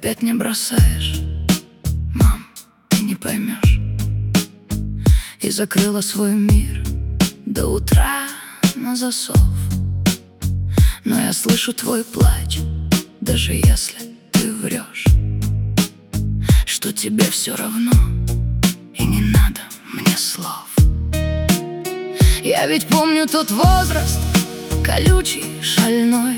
опять не бросаешь, мам, ты не поймешь. И закрыла свой мир до утра на засов. Но я слышу твой плач, даже если ты врешь, что тебе все равно и не надо мне слов. Я ведь помню тот возраст, колючий, шальной,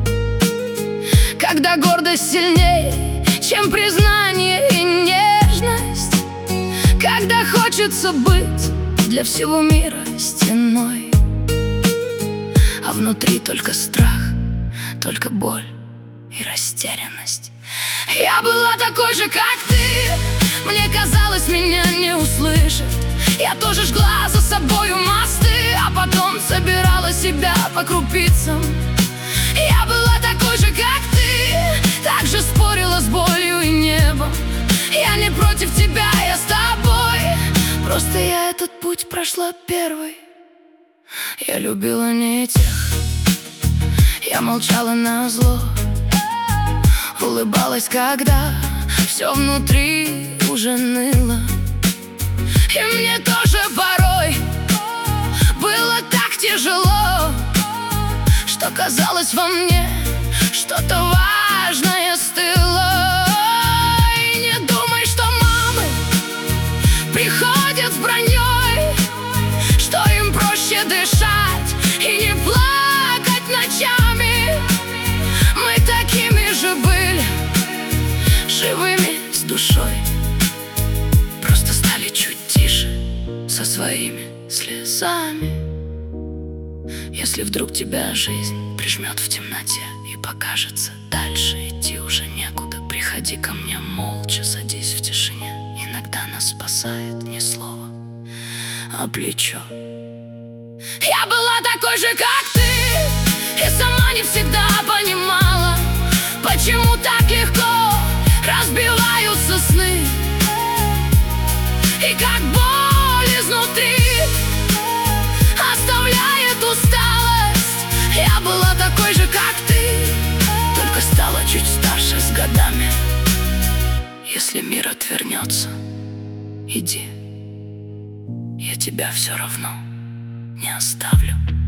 когда гордость сильнее, чем признание и нежность, когда хочется быть для всего мира стеной, а внутри только страх, только боль и растерянность. Я была такой же, как ты, мне казалось, меня не услышит. Я тоже жгла за собою мосты, а потом собирала себя по крупицам. Я была такой же, как ты, так же спорила с болью и небом. Я не против тебя, я с тобой, просто я этот путь прошла первой. Я любила не тех, я молчала назло, улыбалась, когда все внутри уже ныло. И мне тоже порой было так тяжело, что казалось во мне что-то важное стыло. И не думай, что мамы приходят с броней, что им проще дышать и не плакать ночами. Мы такими же были, живыми с душой, просто стали чуть тише со своими слезами. Если вдруг тебя жизнь прижмет в темноте и покажется дальше идти уже некуда, приходи ко мне молча, садись в тишине. Иногда нас спасает не слово, а плечо. Я была такой же, как ты, и сама не всегда понимала, почему так легко разбиваются сны, и как боль изнутри оставляет усталость. Я была такой же, как ты, только стала чуть старше с годами. Если мир отвернется, иди, я тебя все равно не оставлю.